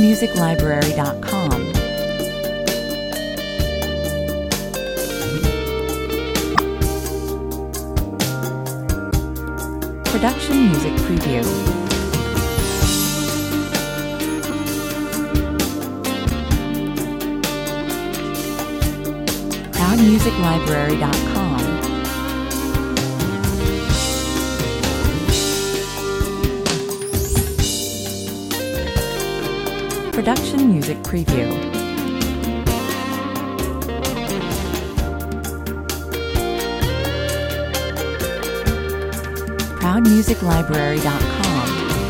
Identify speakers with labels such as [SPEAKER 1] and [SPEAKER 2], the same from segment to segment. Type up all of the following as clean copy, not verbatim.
[SPEAKER 1] ProudMusicLibrary.com. Production Music Preview. ProudMusicLibrary.com. Production Music Preview. ProudMusicLibrary.com.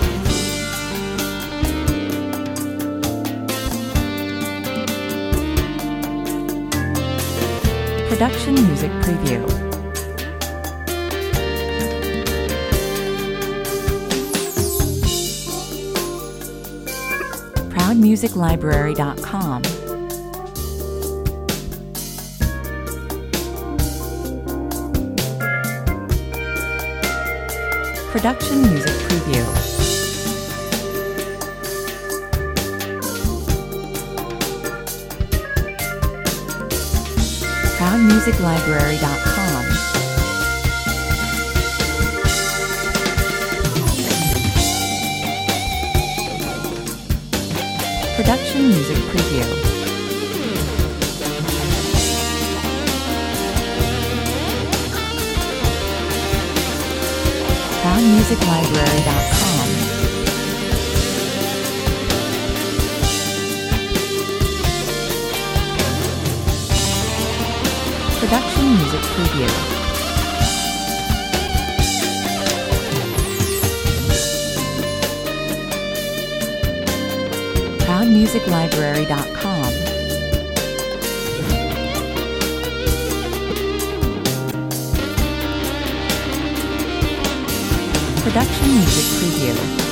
[SPEAKER 1] Production Music Preview. ProudMusicLibrary.com. Production Music Preview. ProudMusicLibrary.com. Production Music Preview. ProudMusicLibrary.com. Production Music Preview. ProudMusicLibrary.com. Production Music Preview.